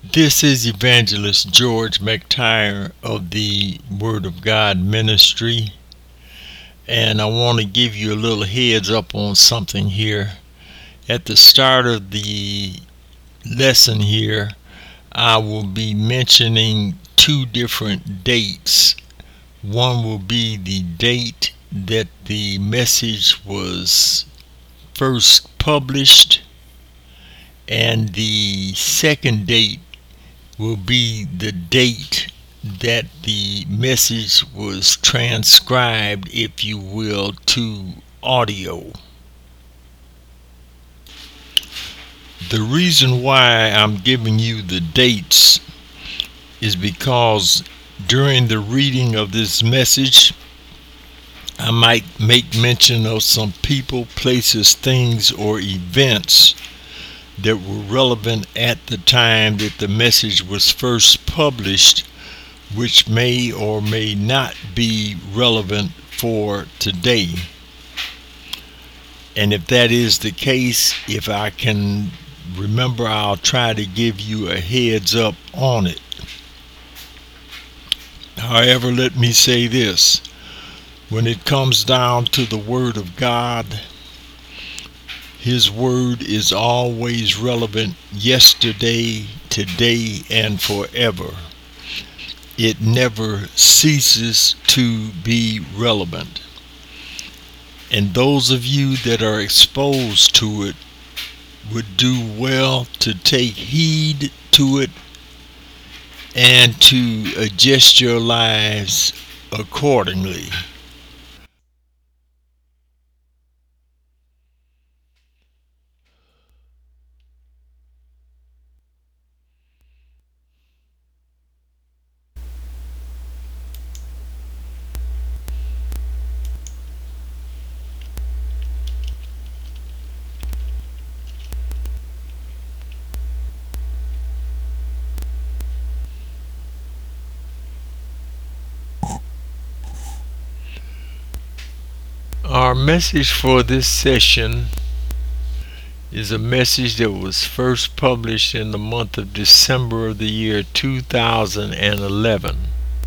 This is Evangelist George McTire of the Word of God Ministry, and I want to give you a little heads up on something here. At the start of the lesson here, I will be mentioning two different dates. One will be the date that the message was first published, and the second date will be the date that the message was transcribed, if you will, to audio. The reason why I'm giving you the dates is because during the reading of this message, I might make mention of some people, places, things, or events that were relevant at the time that the message was first published, which may or may not be relevant for today. And if that is the case, if I can remember, I'll try to give you a heads up on it. However, let me say this. When it comes down to the Word of God, His Word is always relevant yesterday, today, and forever. It never ceases to be relevant. And those of you that are exposed to it would do well to take heed to it and to adjust your lives accordingly. Our message for this session is a message that was first published in the month of December of the year 2011.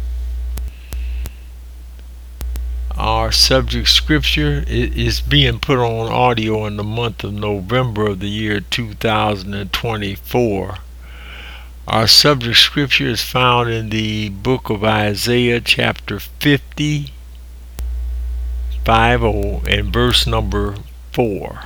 Our subject scripture is being put on audio in the month of November of the year 2024. Our subject scripture is found in the book of Isaiah, chapter 50, and verse number 4.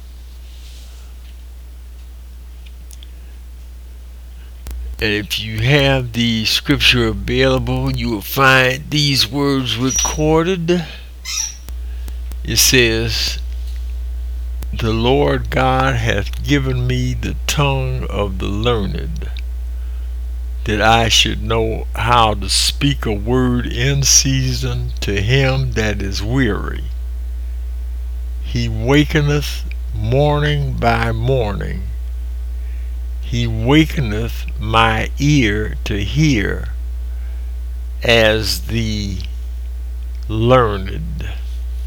And if you have the scripture available, you will find these words recorded. It says, "The Lord God hath given me the tongue of the learned, that I should know how to speak a word in season to him that is weary. He wakeneth morning by morning. He wakeneth my ear to hear as the learned."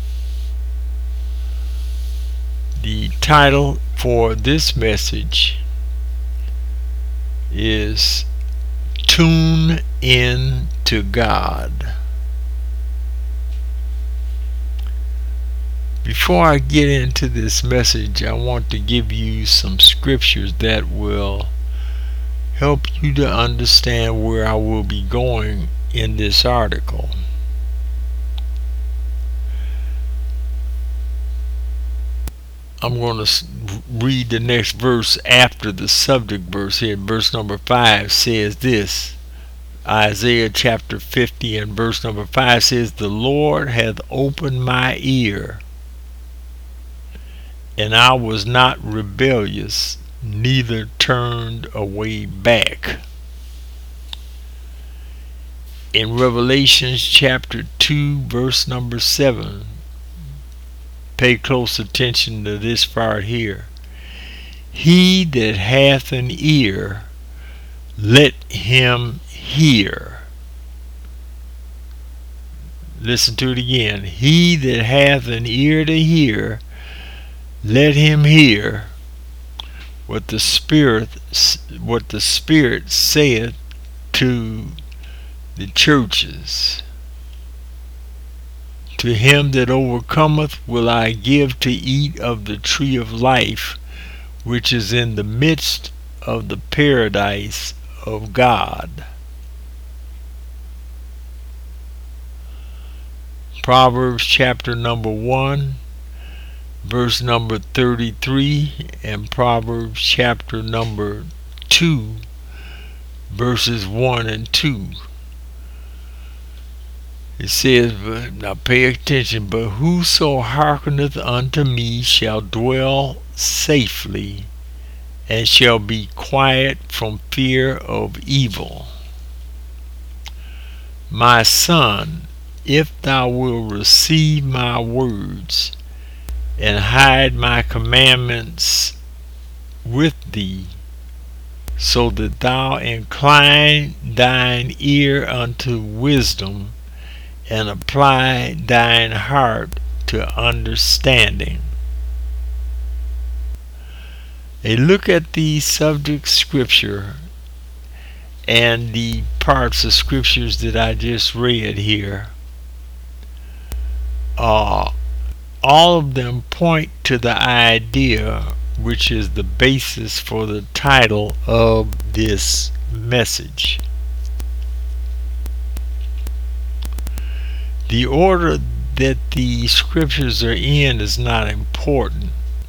The title for this message is Tune In to God. Before I get into this message, I want to give you some scriptures that will help you to understand where I will be going in this article. I'm going to read the next verse after the subject verse here. Verse number 5 says this. Isaiah chapter 50 and verse number 5 says, "The Lord hath opened my ear, and I was not rebellious, neither turned away back." In Revelation chapter 2 verse number 7, pay close attention to this part here. "He that hath an ear, let him hear." Listen to it again. "He that hath an ear to hear, let him hear what the Spirit saith to the churches. To him that overcometh will I give to eat of the tree of life, which is in the midst of the paradise of God. Proverbs chapter number 1, verse number 33, and Proverbs chapter number 2, verses 1 and 2. It says, now pay attention, but whoso hearkeneth unto me shall dwell safely, and shall be quiet from fear of evil. My son, if thou wilt receive my words, and hide my commandments with thee, so that thou incline thine ear unto wisdom, and apply thine heart to understanding. A look at the subject scripture and the parts of scriptures that I just read here. All of them point to the idea which is the basis for the title of this message. The order that the scriptures are in is not important,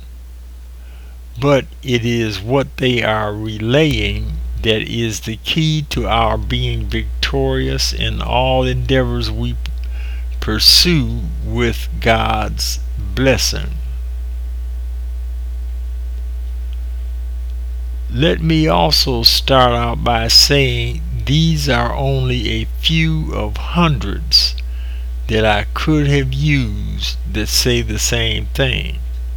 but it is what they are relaying that is the key to our being victorious in all endeavors we pursue with God's blessing. Let me also start out by saying these are only a few of hundreds that I could have used that say the same thing.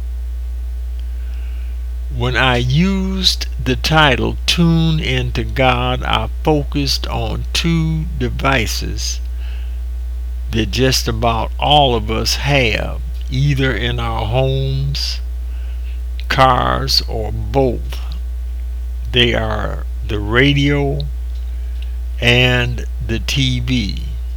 When I used the title Tune Into God, I focused on two devices that just about all of us have, either in our homes, cars, or both. They are the radio and the TV.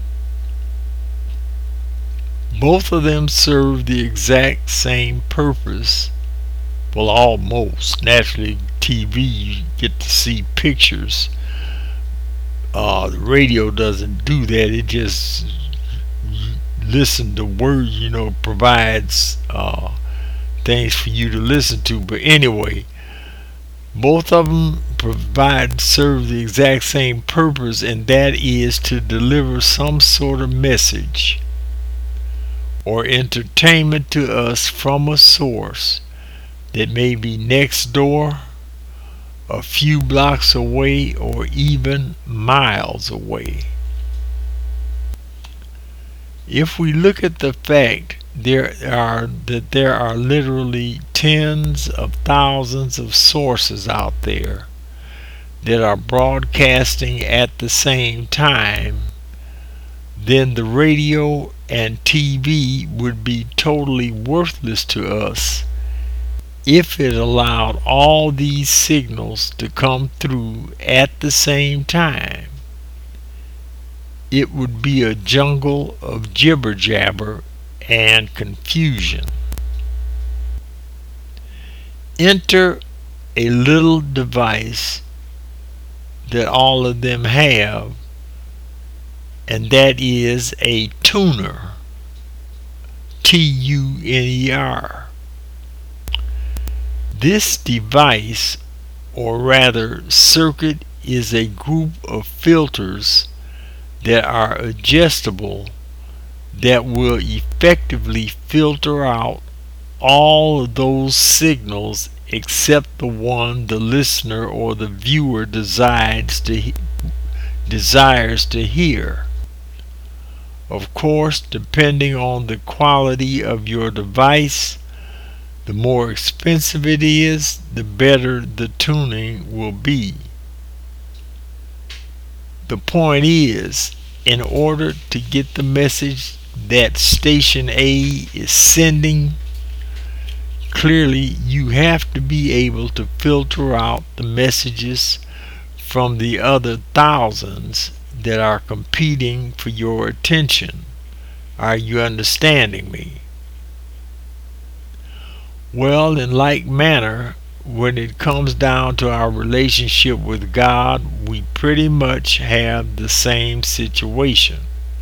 Both of them serve the exact same purpose. Well, almost. Naturally, TV, you get to see pictures. The radio doesn't do that. It just listen to words, provides things for you to listen to. But anyway, both of them serve the exact same purpose, and that is to deliver some sort of message or entertainment to us from a source that may be next door, a few blocks away, or even miles away. If we look at the fact there are literally tens of thousands of sources out there that are broadcasting at the same time, then the radio and TV would be totally worthless to us if it allowed all these signals to come through at the same time. It would be a jungle of jibber jabber and confusion. Enter a little device that all of them have, and that is a tuner. Tuner. This device, or rather circuit, is a group of filters that are adjustable that will effectively filter out all of those signals except the one the listener or the viewer desires to hear. Of course, depending on the quality of your device, the more expensive it is, the better the tuning will be. The point is, in order to get the message that Station A is sending clearly you have to be able to filter out the messages from the other thousands that are competing for your attention. Are you understanding me? Well, in like manner, when it comes down to our relationship with God, we pretty much have the same situation.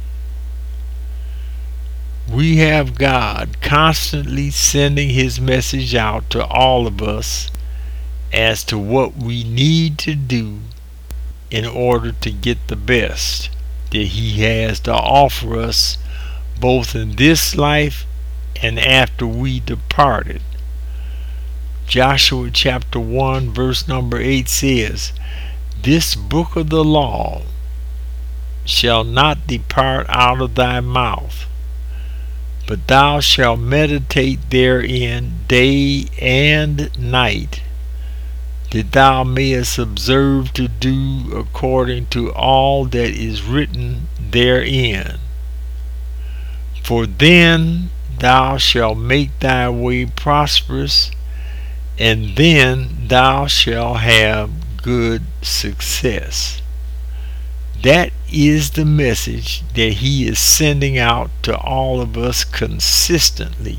We have God constantly sending His message out to all of us as to what we need to do in order to get the best that He has to offer us, both in this life and after we departed. Joshua chapter 1 verse number 8 says, "This book of the law shall not depart out of thy mouth, but thou shalt meditate therein day and night, that thou mayest observe to do according to all that is written therein. For then thou shalt make thy way prosperous, and then thou shalt have good success." That is the message that He is sending out to all of us consistently.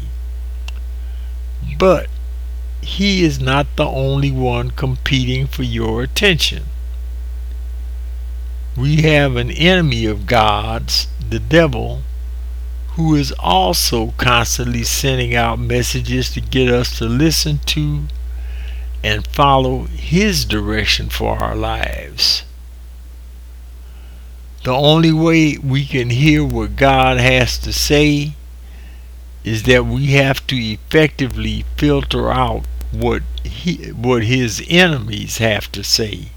But He is not the only one competing for your attention. We have an enemy of God's, the devil, who is also constantly sending out messages to get us to listen to and follow his direction for our lives. The only way we can hear what God has to say is that we have to effectively filter out what his enemies have to say.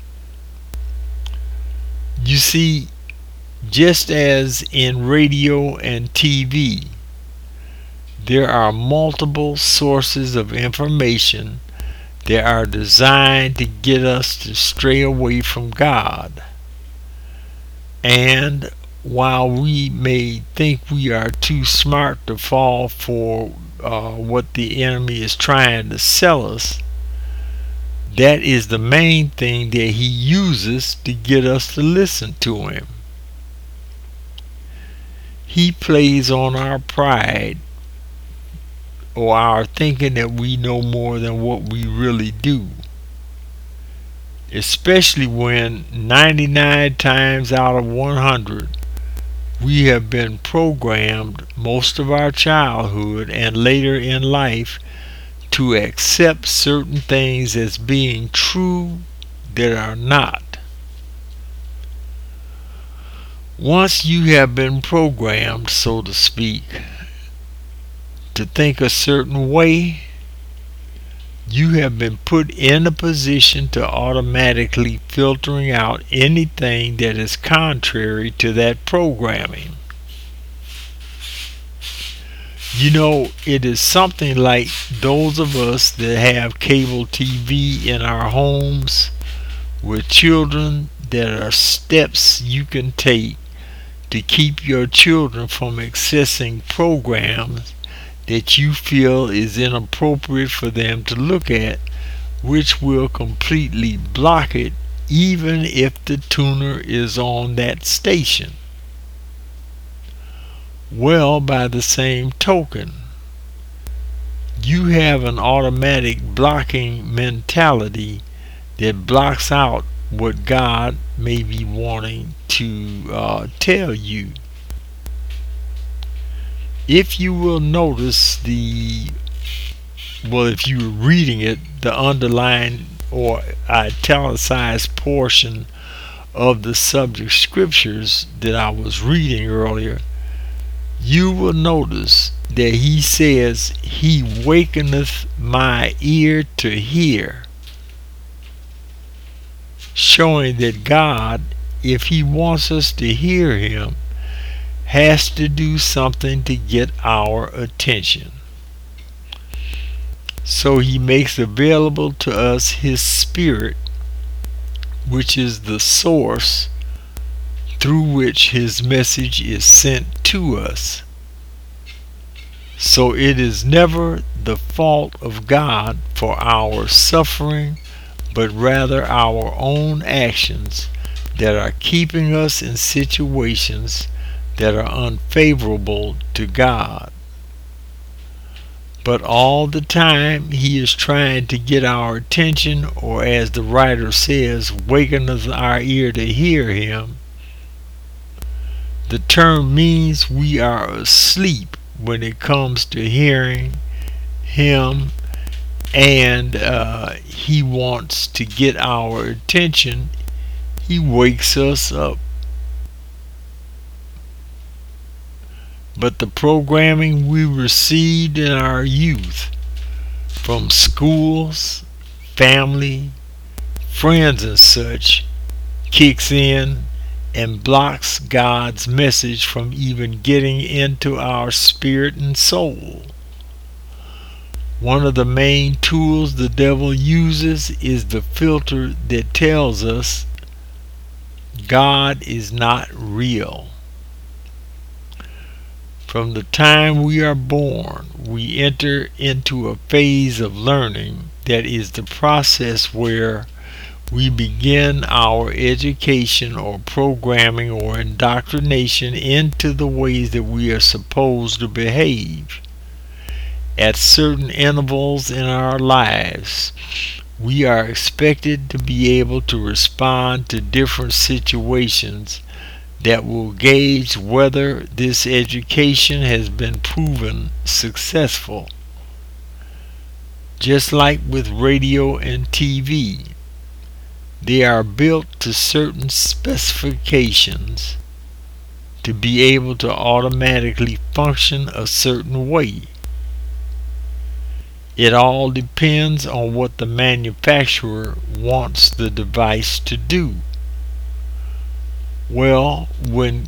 You see, just as in radio and TV, there are multiple sources of information that are designed to get us to stray away from God. And while we may think we are too smart to fall for what the enemy is trying to sell us, that is the main thing that he uses to get us to listen to him. He plays on our pride, or our thinking that we know more than what we really do. Especially when 99 times out of 100 we have been programmed most of our childhood and later in life to accept certain things as being true that are not. Once you have been programmed, so to speak, to think a certain way, you have been put in a position to automatically filtering out anything that is contrary to that programming. You know, it is something like those of us that have cable TV in our homes with children. There are steps you can take to keep your children from accessing programs that you feel is inappropriate for them to look at, which will completely block it even if the tuner is on that station. Well, by the same token, you have an automatic blocking mentality that blocks out what God may be wanting to tell you. If you will notice if you were reading it, the underlined or italicized portion of the subject scriptures that I was reading earlier, you will notice that he says, "He wakeneth my ear to hear," showing that God, if he wants us to hear him, has to do something to get our attention. So he makes available to us his Spirit, which is the source through which his message is sent to us. So it is never the fault of God for our suffering, but rather our own actions that are keeping us in situations that are unfavorable to God. But all the time He is trying to get our attention, or as the writer says, waken us our ear to hear Him. The term means we are asleep when it comes to hearing Him, and He wants to get our attention. He wakes us up. But the programming we received in our youth from schools, family, friends and such kicks in and blocks God's message from even getting into our spirit and soul. One of the main tools the devil uses is the filter that tells us God is not real. From the time we are born, we enter into a phase of learning that is the process where we begin our education or programming or indoctrination into the ways that we are supposed to behave. At certain intervals in our lives, we are expected to be able to respond to different situations that will gauge whether this education has been proven successful. Just like with radio and TV, they are built to certain specifications to be able to automatically function a certain way. It all depends on what the manufacturer wants the device to do. When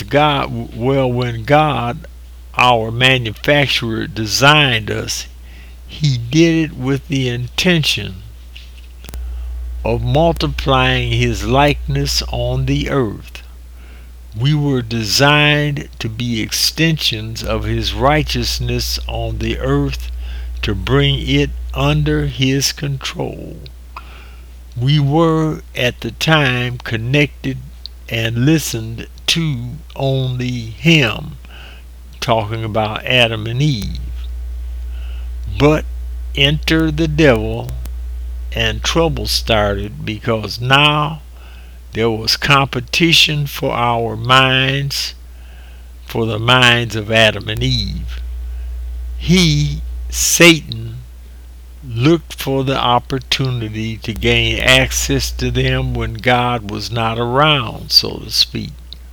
God, our manufacturer, designed us, He did it with the intention of multiplying His likeness on the earth. We were designed to be extensions of His righteousness on the earth, to bring it under His control. We were at the time connected and listened to only Him, talking about Adam and Eve. But enter the devil and trouble started, because now there was competition for our minds, for the minds of Adam and Eve. He, Satan, looked for the opportunity to gain access to them when God was not around, so to speak.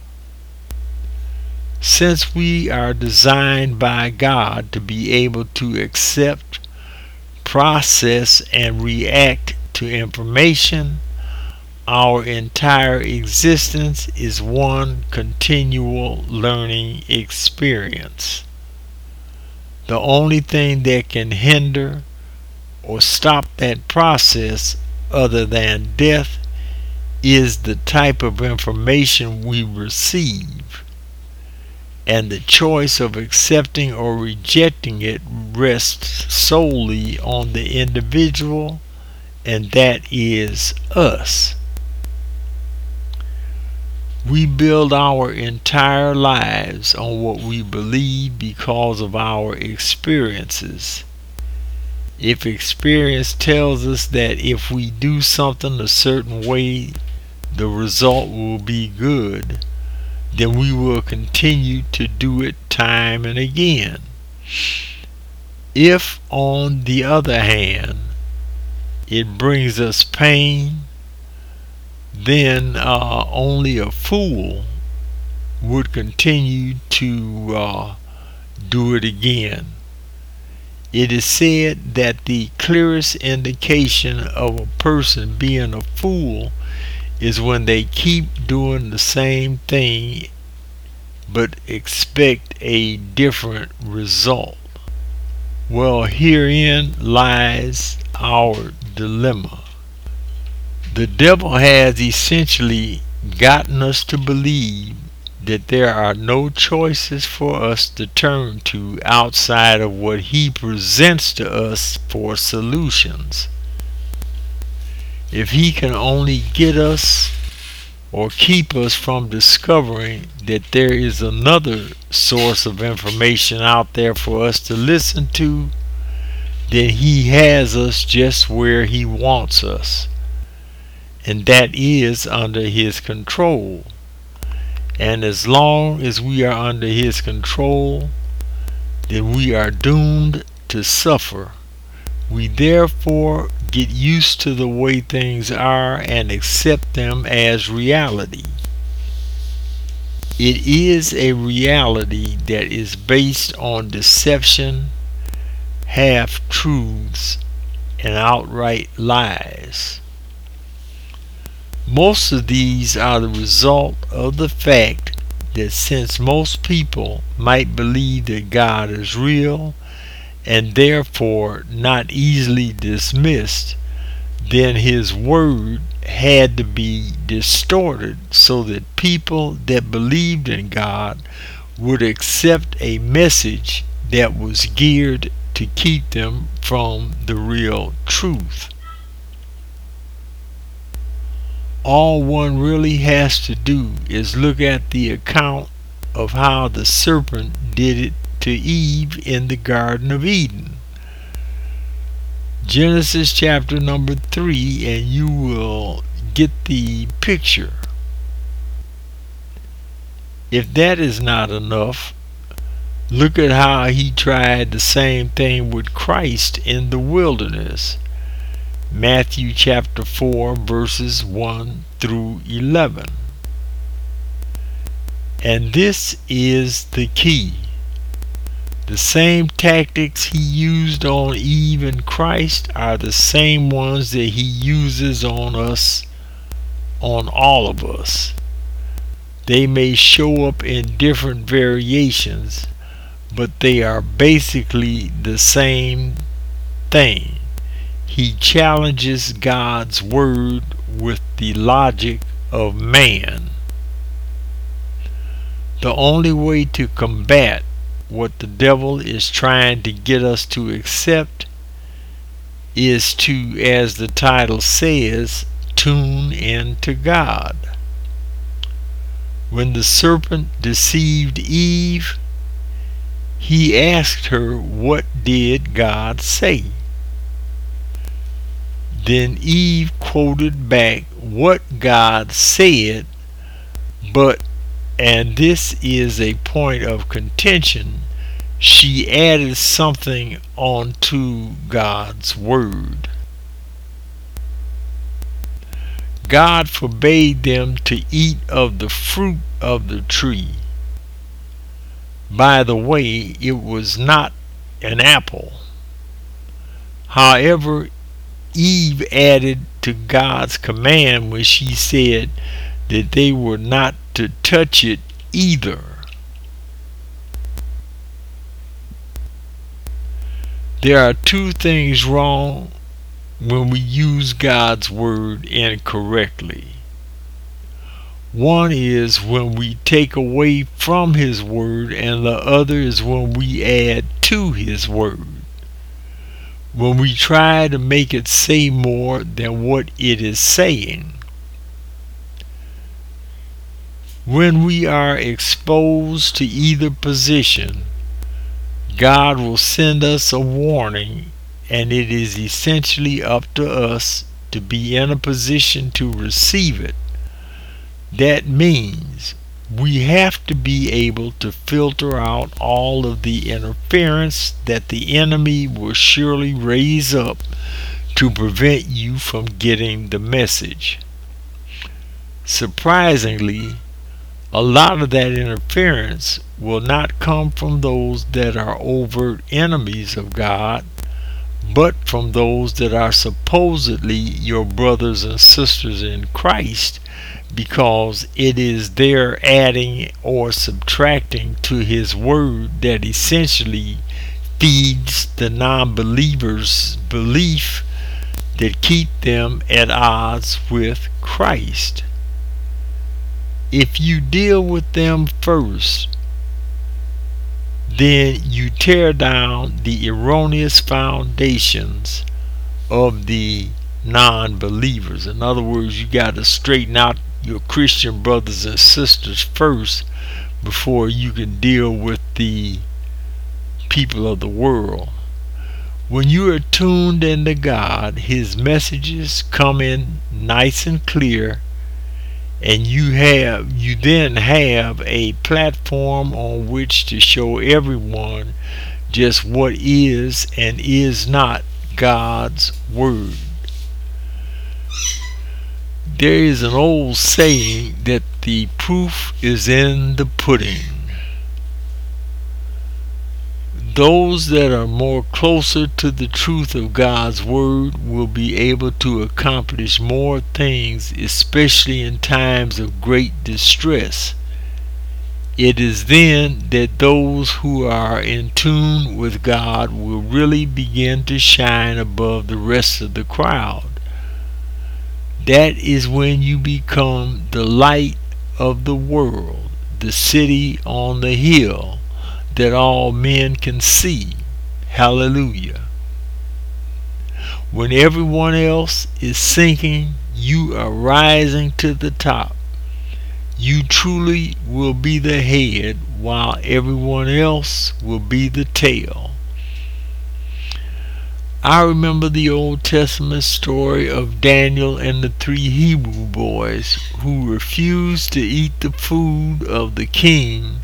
Since we are designed by God to be able to accept, process, and react to information, our entire existence is one continual learning experience. The only thing that can hinder or stop that process, other than death, is the type of information we receive, and the choice of accepting or rejecting it rests solely on the individual, and that is us. We build our entire lives on what we believe because of our experiences. If experience tells us that if we do something a certain way, the result will be good, then we will continue to do it time and again. If, on the other hand, it brings us pain, then only a fool would continue to do it again. It is said that the clearest indication of a person being a fool is when they keep doing the same thing but expect a different result. Well, herein lies our dilemma. The devil has essentially gotten us to believe that there are no choices for us to turn to outside of what He presents to us for solutions. If He can only get us or keep us from discovering that there is another source of information out there for us to listen to, then He has us just where He wants us. And that is under His control. And as long as we are under His control, then we are doomed to suffer. We therefore get used to the way things are and accept them as reality. It is a reality that is based on deception, half-truths, and outright lies. Most of these are the result of the fact that since most people might believe that God is real and therefore not easily dismissed, then His word had to be distorted so that people that believed in God would accept a message that was geared to keep them from the real truth. All one really has to do is look at the account of how the serpent did it to Eve in the Garden of Eden. Genesis chapter number 3, and you will get the picture. If that is not enough, look at how he tried the same thing with Christ in the wilderness. Matthew chapter 4 verses 1 through 11. And this is the key. The same tactics he used on Eve and Christ are the same ones that he uses on us, on all of us. They may show up in different variations, but they are basically the same thing. He challenges God's word with the logic of man. The only way to combat what the devil is trying to get us to accept is to, as the title says, tune into God. When the serpent deceived Eve, he asked her, "What did God say?" Then Eve quoted back what God said, but, and this is a point of contention, she added something onto God's word. God forbade them to eat of the fruit of the tree. By the way, it was not an apple. However, Eve added to God's command when she said that they were not to touch it either. There are two things wrong when we use God's word incorrectly. One is when we take away from His word, and the other is when we add to His word. When we try to make it say more than what it is saying. When we are exposed to either position, God will send us a warning, and it is essentially up to us to be in a position to receive it. That means we have to be able to filter out all of the interference that the enemy will surely raise up to prevent you from getting the message. Surprisingly, a lot of that interference will not come from those that are overt enemies of God, but from those that are supposedly your brothers and sisters in Christ, because it is their adding or subtracting to His word that essentially feeds the non-believers' belief that keep them at odds with Christ. if you deal with them first, then you tear down the erroneous foundations of the non-believers. In other words, you got to straighten out your Christian brothers and sisters first before you can deal with the people of the world. When you are tuned into God, His messages come in nice and clear, and you then have a platform on which to show everyone just what is and is not God's Word. There is an old saying that the proof is in the pudding. Those that are more closer to the truth of God's Word will be able to accomplish more things, especially in times of great distress. It is then that those who are in tune with God will really begin to shine above the rest of the crowd. That is when you become the light of the world, the city on the hill that all men can see. Hallelujah. When everyone else is sinking, you are rising to the top. You truly will be the head while everyone else will be the tail. I remember the Old Testament story of Daniel and the 3 Hebrew boys who refused to eat the food of the king,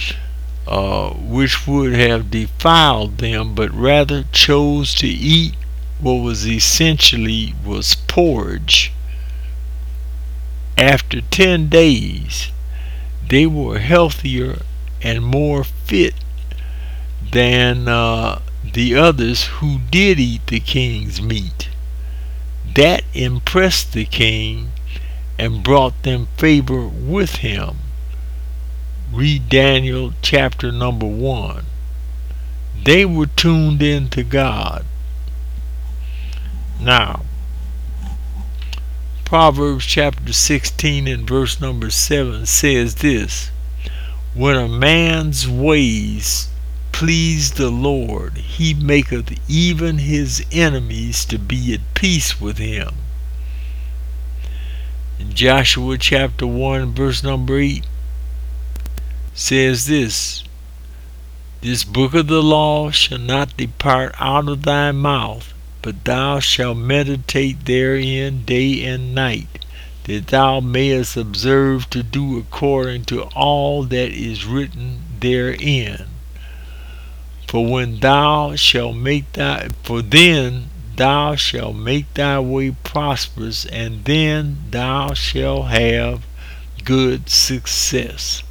which would have defiled them, but rather chose to eat what was essentially porridge. After 10 days, they were healthier and more fit than the others who did eat the king's meat. That impressed the king and brought them favor with him. Read Daniel chapter number 1. They were tuned in to God. Now, Proverbs chapter 16 and verse number 7 says this: when a man's ways please the Lord, he maketh even his enemies to be at peace with him. In Joshua chapter 1 verse number 8 says this: this book of the law shall not depart out of thy mouth, but thou shalt meditate therein day and night, that thou mayest observe to do according to all that is written therein. For then thou shalt make thy way prosperous, and then thou shalt have good success.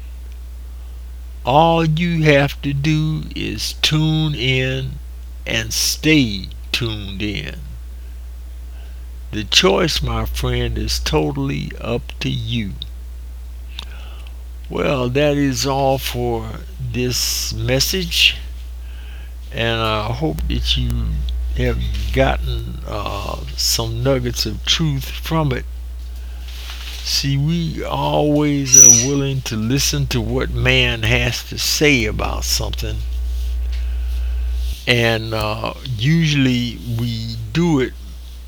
All you have to do is tune in and stay tuned in. The choice, my friend, is totally up to you. Well, that is all for this message, and I hope that you have gotten some nuggets of truth from it. See, we always are willing to listen to what man has to say about something, and usually we do it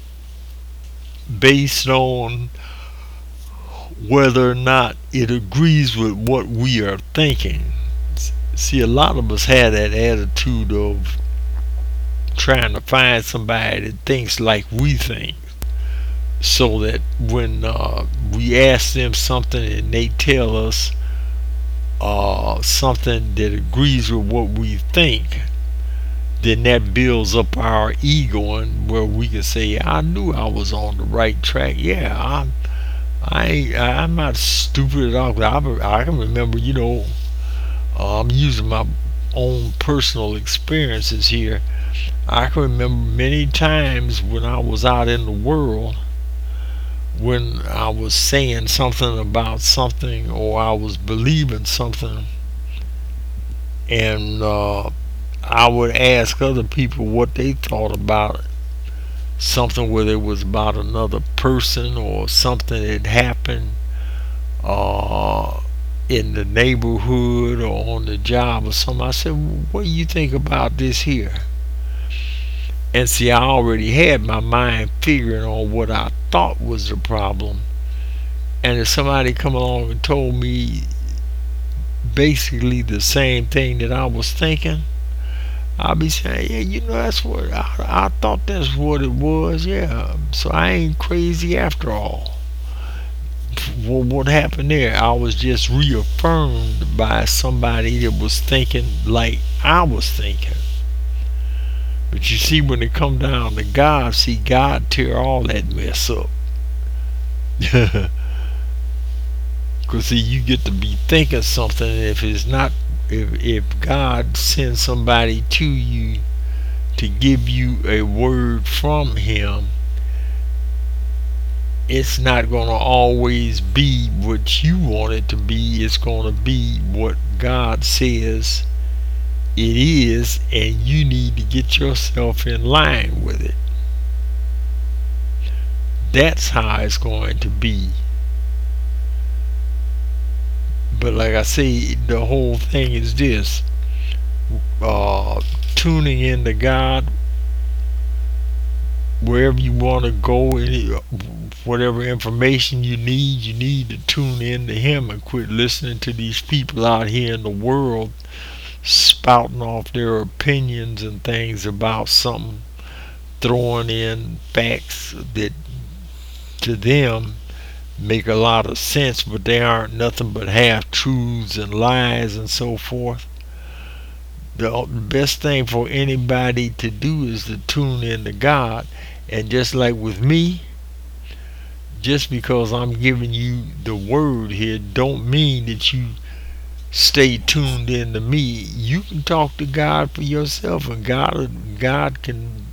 based on whether or not it agrees with what we are thinking. See, a lot of us have that attitude of trying to find somebody that thinks like we think, so that when we ask them something and they tell us something that agrees with what we think, then that builds up our ego, and where we can say, I knew I was on the right track. Yeah, I'm not stupid at all. I can remember, I'm using my own personal experiences here. I can remember many times when I was out in the world, when I was saying something about something, or I was believing something, and I would ask other people what they thought about it. Something, whether it was about another person or something that happened uh, in the neighborhood or on the job or something. I said, what do you think about this here? And see, I already had my mind figuring on what I thought was the problem. And if somebody come along and told me basically the same thing that I was thinking, I'll be saying, yeah, that's what I thought that's what it was. Yeah, so I ain't crazy after all. Well, what happened there? I was just reaffirmed by somebody that was thinking like I was thinking. But you see, when it come down to God, see, God tear all that mess up. Because see, you get to be thinking something, and if it's not, if God sends somebody to you to give you a word from Him, it's not going to always be what you want it to be. It's going to be what God says it is, and you need to get yourself in line with it. That's how it's going to be. But like I say, the whole thing is this: tuning in to God wherever you want to go, whatever information you need to tune in to Him and quit listening to these people out here in the world spouting off their opinions and things about something, throwing in facts that to them make a lot of sense, but they aren't nothing but half truths and lies and so forth. The best thing for anybody to do is to tune in to God. And just like with me, just because I'm giving you the word here don't mean that you stay tuned in to me. You can talk to God for yourself, and God can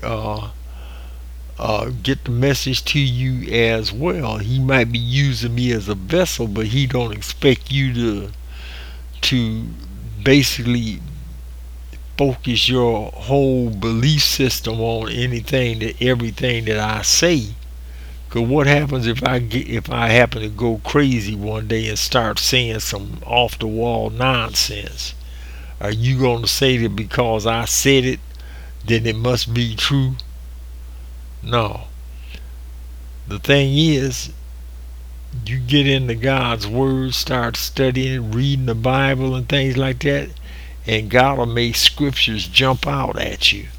get the message to you as well. He might be using me as a vessel, but He don't expect you to basically focus your whole belief system on everything that I say. Cause what happens if I happen to go crazy one day and start saying some off the wall nonsense? Are you going to say that because I said it, then it must be true? No. The thing is, you get into God's Word, start studying, reading the Bible and things like that, and God will make scriptures jump out at you.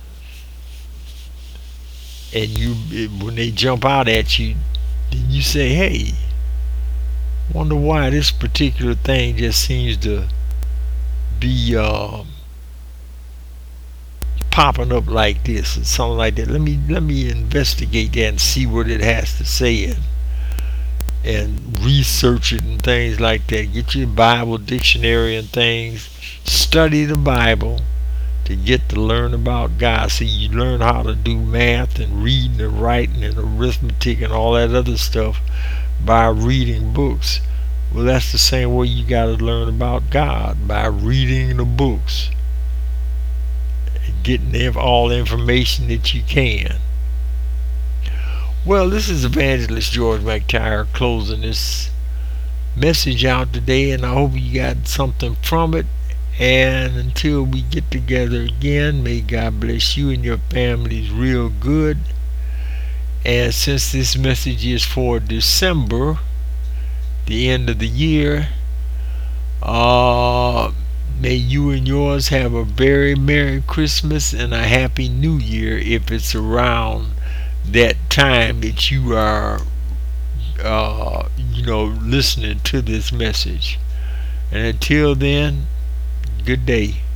And when they jump out at you, then you say, hey, wonder why this particular thing just seems to be popping up like this or something like that. Let me investigate that and see what it has to say, and research it and things like that. Get your Bible dictionary and things. Study the Bible to get to learn about God. See, you learn how to do math and reading and writing and arithmetic and all that other stuff by reading books. Well, that's the same way you got to learn about God, by reading the books, getting all the information that you can. Well, this is Evangelist George McTire closing this message out today, and I hope you got something from it. And until we get together again, may God bless you and your families real good. And since this message is for December, the end of the year, may you and yours have a very Merry Christmas and a Happy New Year if it's around that time that you are listening to this message. And until then, good day.